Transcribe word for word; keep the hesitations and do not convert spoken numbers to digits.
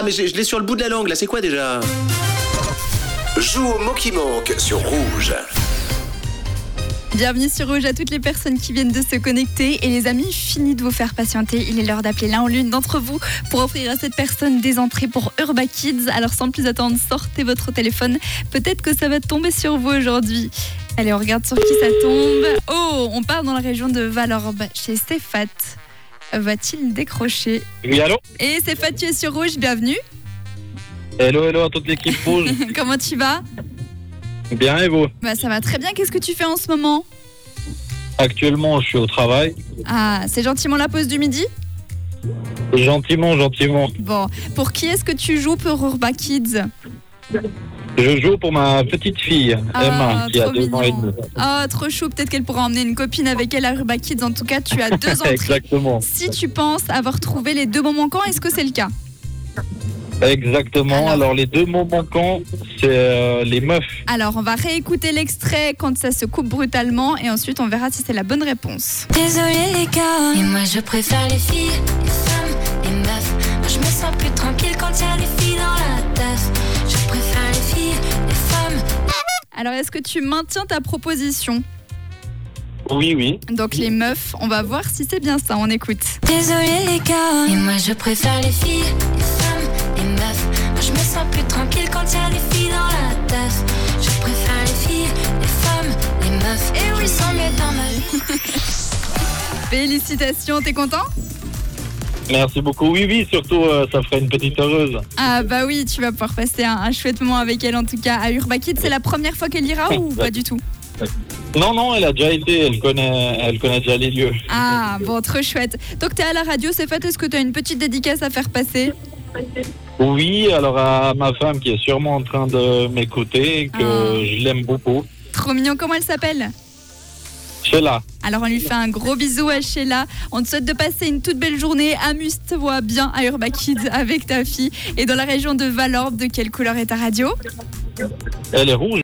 mais je, je l'ai sur le bout de la langue, là, c'est quoi déjà? Joue au mot qui manque sur Rouge. Bienvenue sur Rouge à toutes les personnes qui viennent de se connecter. Et les amis, fini de vous faire patienter. Il est l'heure d'appeler l'un ou l'une d'entre vous pour offrir à cette personne des entrées pour Urba Kids. Alors sans plus attendre, sortez votre téléphone. Peut-être que ça va tomber sur vous aujourd'hui. Allez, on regarde sur qui ça tombe. Oh, on part dans la région de Valorbe, chez Stéphane. Va-t-il décrocher? Oui, allô? Et Stéphane, tu es sur Rouge, bienvenue. Hello, hello à toute l'équipe Rouge. Comment tu vas? Bien, et vous? Bah, ça va très bien, qu'est-ce que tu fais en ce moment? Actuellement, je suis au travail. Ah, c'est gentiment la pause du midi? Gentiment, gentiment. Bon, pour qui est-ce que tu joues pour Urba Kids? Je joue pour ma petite fille, Ah, Emma, qui a trop deux ans et mignon. demi. Ah, trop chou, peut-être qu'elle pourra emmener une copine avec elle à Urba Kids. En tout cas, tu as deux entrées. Exactement. Si tu penses avoir trouvé les deux mots manquants, est-ce que c'est le cas? Exactement. Alors, Alors, les deux mots manquants, c'est euh, les meufs. Alors, on va réécouter l'extrait quand ça se coupe brutalement et ensuite on verra si c'est la bonne réponse. Désolé les gars, mais moi je préfère les filles, les femmes, les meufs. Moi je me sens plus tranquille quand il y a des filles dans la teuf. Je préfère les filles, les femmes. Alors, est-ce que tu maintiens ta proposition? Oui, oui. Donc, les meufs, on va voir si c'est bien ça, on écoute. Désolé les gars, mais moi je préfère les filles, les femmes, les meufs. Moi je me sens plus tranquille quand il y a des filles dans la teuf. Je préfère les filles, les femmes, les meufs. Et oui, sans mieux dans ma vie. Félicitations, t'es content? Merci beaucoup. Oui, oui, surtout, euh, ça ferait une petite heureuse. Ah bah oui, tu vas pouvoir passer un, un chouette moment avec elle en tout cas à Urba Kids. C'est la première fois qu'elle ira ou pas du tout? Non, non, elle a déjà été, elle connaît, elle connaît déjà les lieux. Ah bon, trop chouette. Donc t'es à la radio, c'est fait, est-ce que tu as une petite dédicace à faire passer? Oui, alors à ma femme qui est sûrement en train de m'écouter, que Oh. je l'aime beaucoup. Trop mignon, comment elle s'appelle? Sheila. Alors on lui fait un gros bisou à Sheila. On te souhaite de passer une toute belle journée. Amuse-toi bien à Urba Kids avec ta fille. Et dans la région de Valorbe, de quelle couleur est ta radio? Elle est rouge.